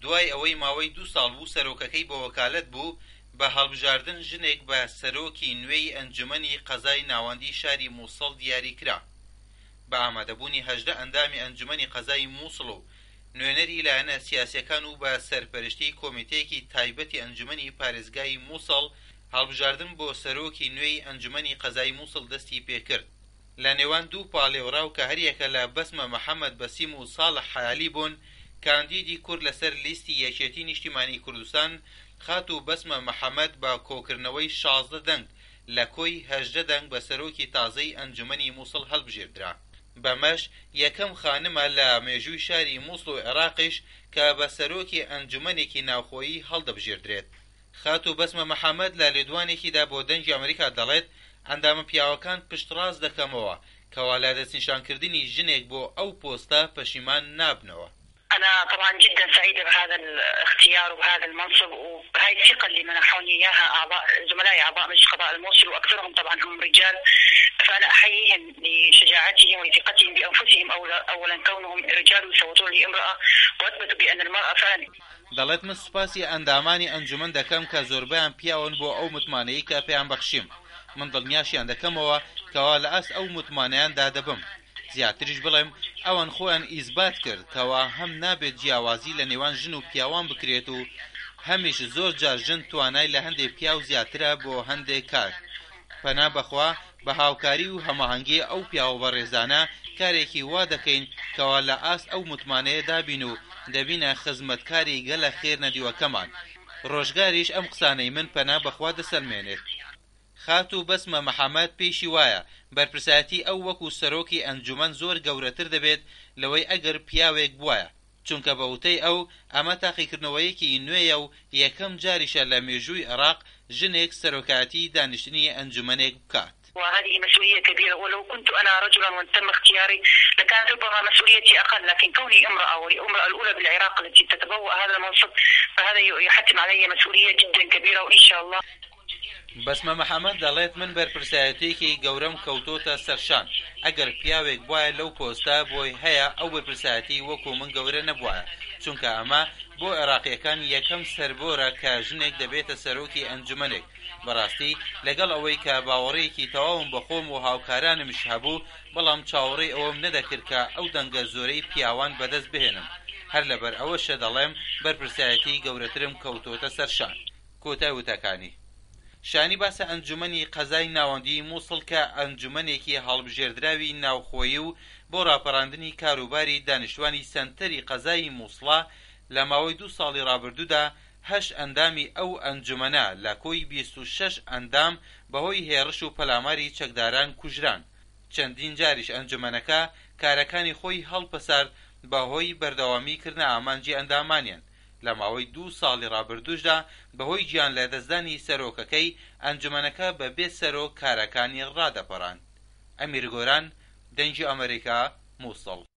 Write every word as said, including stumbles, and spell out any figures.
دوای ئەوەی ماوەی دوو ساڵ بوو سەرۆکەکەی بە وەکالەت بوو بە هەڵبژاردن ژنێک بە سەرۆکی نوێی ئەنجومەنی قەزای ناوەندی شاری مووسڵ دیاری کرا. بە ئامادەبوونی هەژدە ئەندامی ئەنجومەنی قەزای مووسڵ و نوێنەری لایەنە سیاسیەکان و بە سەرپەرشتی کۆمیتەیەکی تایبەتی ئەنجومەنی پارێزگای مووسڵ هەڵبژاردن بۆ سەرۆکی نوێی ئەنجومەنی قەزای مووسڵ دەستی پێکرد. لە نێوان دوو پاڵێوراو کە هەریەکە لە بەسمە محەممەد بەسیم و ساڵح حەیالی بوون، کاندیدی کورد لەسەر لیستی یەکێتی نیشتیمانی کوردستان خات و بەسمە محەممەد بە کۆکردنەوەی شازدە دەنگ لە کۆی هەژدە دەنگ بە سەرۆکی تازەی ئەنجومەنی مووسڵ هەڵبژێردرا. بەمەش یەکەم خانمە لە مێژووی شاری مووسڵ و عێراقیش کە بە سەرۆکی ئەنجومەنێکی ناوخۆیی هەڵدەبژێردرێت. خات و بەسمە محەممەد لە لێدوانێکیدا بۆ دەنگی ئەمریکا دەڵێت ئەندامە پیاوەکان پشتڕاست دەکەمەوە کەوا لە دەستنیشانکردنی ژنێک بۆ ئەو پۆستە پەشیمان نابنەوە. أنا طبعا جدا سعيدة بهذا الاختيار وبهذا المنصب وبهاي الثقة اللي منحوني إياها أعضاء زملائي أعضاء مجلس قضاء الموصل وأكثرهم طبعا هم رجال، فأنا أحييهم لشجاعتهم ولثقتهم بأنفسهم أولا كونهم رجال ويصوتون لي امرأة وأثبتوا بأن المرأة فعلا. دەڵێت من سوپاسی ئەندامانی ئەنجومەن دەکەم کە زۆربیان پیاون بۆ ئەو متمانەیە کە پێیان بەخشیم. من دڵنیاشیان دەکەمەوە کەوا لە ئەس ئەو متمانەیاندا دەبم. زیاتریش بڵێم ئەوان خۆیان ئیزبات کرد کەوا هەم نابێت جیاوازی لە نێوان ژن و پیاوان بکرێت و هەمیش زۆر جار ژن توانای لە هەندێک پیا و زیاترە بۆ هەندێک کار. پەنا بەخوا بە هاوکاری و هەماهەنگی ئەو پیاوە بەڕێزانە کارێکی وا دەکەین کەوا لە ئاست ئەو متمانەیە دابین و دەبینە خزمەتکاری گەلە خێر نەدیوەکەمان. ڕۆژگاریش ئەم قسانەی من پەنا بەخوا دەسەلمێنێت. خات و بەسمە محەممەد پێشی وایە بەرپرسایەتی ئەو وەکو سەرۆکی ئەنجومەن زۆر گەورەتر دەبێت لەوەی ئەگەر پیاوێک بوایە، چونکە بەوتەی ئەو ئەمە تاقیکردنەوەیەکی نوێیە و یەکەم جاریشە لە مێژووی عێراق ژنێک سەرۆکاتی دانیشتنی ئەنجومەنێک بکات. وهذه مسؤولية كبيرة، ولو كنت أنا رجلا وتم اختياري لكانت ربما مسؤوليتي أقل، لكن كوني امرأة والامرأة الأولى بالعراق التي تتبوأ هذا المنصب فهذا يحتم علي مسؤولية جدا كبيرة وإن شاء الله. بەسمە محەممەد دەڵێت من بەرپرسایەتێکی گەورەم کەوتۆتە سەرشان. ئەگەر پیاوێک بواە لەو پۆستە بۆی هەیە ئەو بەرپرسایەتی وەکو من گەورە نەبووایە، چونکە ئەمە بۆ عێراقیەکان یەکەم سەربۆرە کە ژنێک دەبێتە سەرۆکی ئەنجومەنێک. بەڕاستی لەگەڵ ئەوەی کە باوەڕێکی تەواوم بە خۆم و هاوکارانمش هەبوو، بەڵام چاوەڕێی ئەوەم نەدەکرد کە ئەو دەنگە زۆرەی پیاوان بەدەست بهێنم. هەر لەبەر ئەوەشە دەڵێم بەرپرسایەتی گەورەترم کەوتۆتە سەرشان. کۆتای وتەکانی شانی باسە ئەنجومەنی قەزای ناوەندی مووسڵ کە ئەنجومەنێکی هەڵبژێردراوی ناوخۆیی و بۆ ڕاپەڕاندنی کاروباری دانیشتوانی سەنتەری قەزای مووسڵە لە ماوەی دوو ساڵی ڕابردوودا هەشت ئەندامی ئەو ئەنجومەنە لە کۆی بیست و شەش ئەندام بەهۆی هێرش و پەلاماری چەکداران کوژران. چەندین جاریش ئەنجومەنەکە کارەکانی خۆی هەڵپەسارد بەهۆی بەردەوامیکردنە ئامانجی ئەندامانیان. لە ماوەی دوو ساڵی ڕابردووشدا بەهۆی گیان لە دەستدانی سەرۆکەکەی ئەنجومەنەکە بە بێ سەرۆک کارەکانی ڕادەپەڕاند. ئەمیر گۆران، دەنگی ئەمریکا، مووسڵ.